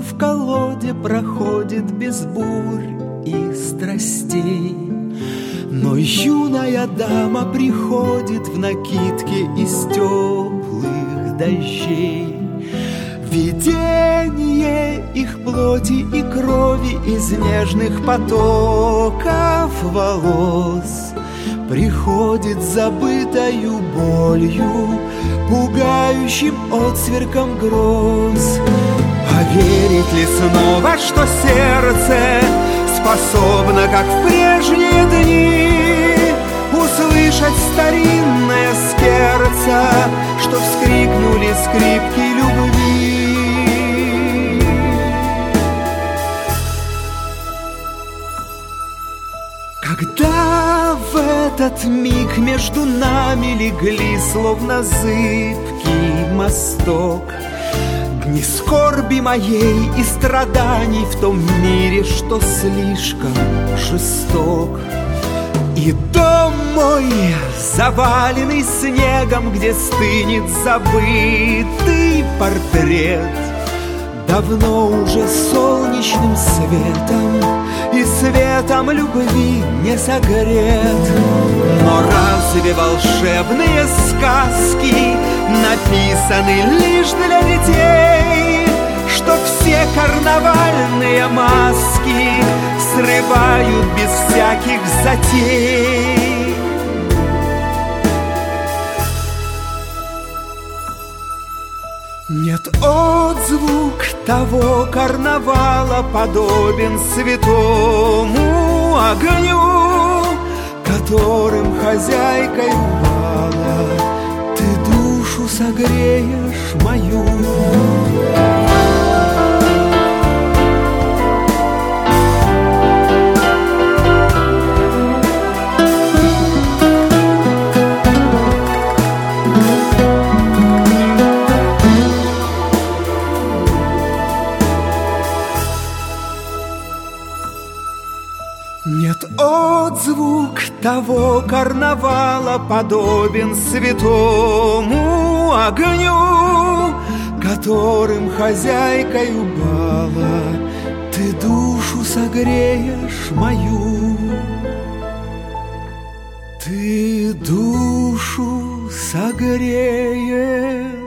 в колоде проходит без бурь и страстей. Но юная дама приходит в накидке из теплых дождей. Видение их плоти и крови из нежных потоков волос приходит забытою болью, пугающим отсверком гроз. Поверить ли снова, что сердце способно, как в прежние дни, услышать старинное скерца, что вскрикнули скрипки любви? Когда в этот миг между нами легли, словно зыбкий мосток, дни скорби моей и страданий в том мире, что слишком жесток, и дом мой, заваленный снегом, где стынет забытый портрет, давно уже солнечным светом и светом любви не согрет. Но разве волшебные сказки написаны лишь для детей, что все карнавальные маски срывают без всяких затей? Нет, отзвук того карнавала подобен святому огню, которым хозяйкою бала ты душу согреешь мою. Нет, отзвук того карнавала подобен святому огню, которым хозяйкою бала ты душу согреешь мою. Ты душу согреешь